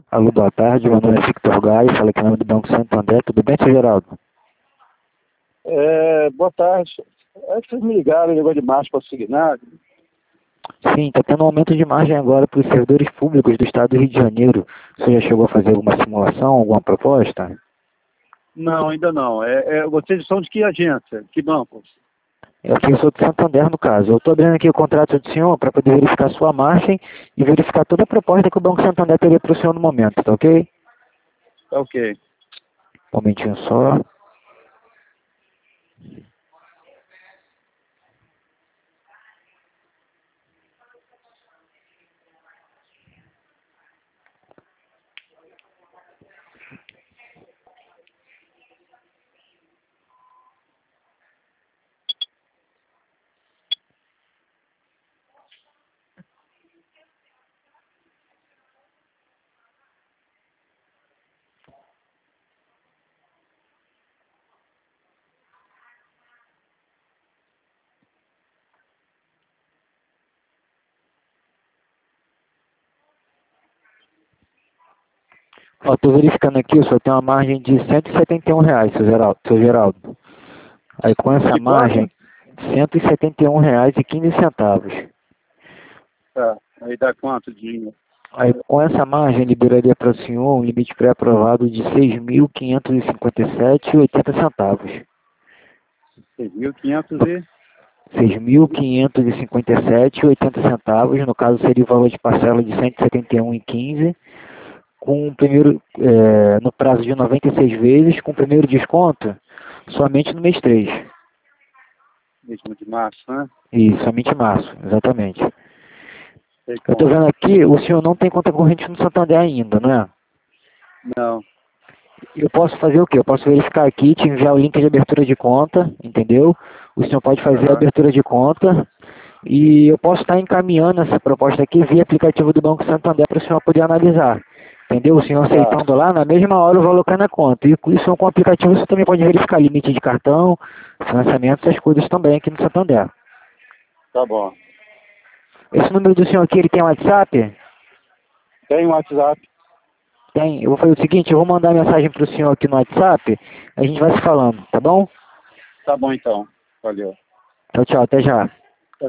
Alô, boa tarde, meu nome é Victor Gaio, falo aqui em nome do Banco Santander, tudo bem, seu Geraldo? Boa tarde. É que vocês me ligaram, negócio de marcha para assignar. Sim, está tendo um aumento de margem agora para os servidores públicos do estado do Rio de Janeiro. Você já chegou a fazer alguma simulação, alguma proposta? Não, ainda não. Vocês são de que agência? Que banco? Eu aqui sou de Santander, no caso. Eu estou abrindo aqui o contrato do senhor para poder verificar sua margem e verificar toda a proposta que o Banco Santander teria para o senhor no momento, tá ok? Tá ok. Um momentinho só. Ó, estou verificando aqui, o senhor tem uma margem de R$ 171, seu Geraldo. Aí com essa De quanto? margem, R$ 171,15. Tá. Aí dá quanto de Aí com essa margem liberaria para o senhor um limite pré-aprovado de R$ 6.557,80. 6.500 e... 6.557,80, no caso seria o valor de parcela de 171,15, com o primeiro, no prazo de 96 vezes, com o primeiro desconto somente no mês 3. Mesmo de março, né? Isso, somente em março, exatamente. Sei Eu estou como. vendo aqui, o senhor não tem conta corrente no Santander ainda, não é? Não. Eu posso fazer o quê? Eu posso verificar aqui, te enviar o link de abertura de conta, entendeu? O senhor pode fazer a Aham. abertura de conta e eu posso estar encaminhando essa proposta aqui via aplicativo do Banco Santander para o senhor poder analisar. Entendeu? O senhor Tá. aceitando lá, na mesma hora o valor cai na conta. E com isso, com o aplicativo, você também pode verificar limite de cartão, financiamento, essas coisas também aqui no Santander. Tá bom. Esse número do senhor aqui, ele tem WhatsApp? Tem um WhatsApp. Tem. Eu vou fazer o seguinte, eu vou mandar mensagem para o senhor aqui no WhatsApp, a gente vai se falando, tá bom? Tá bom, então. Valeu. Tchau, tchau, até já.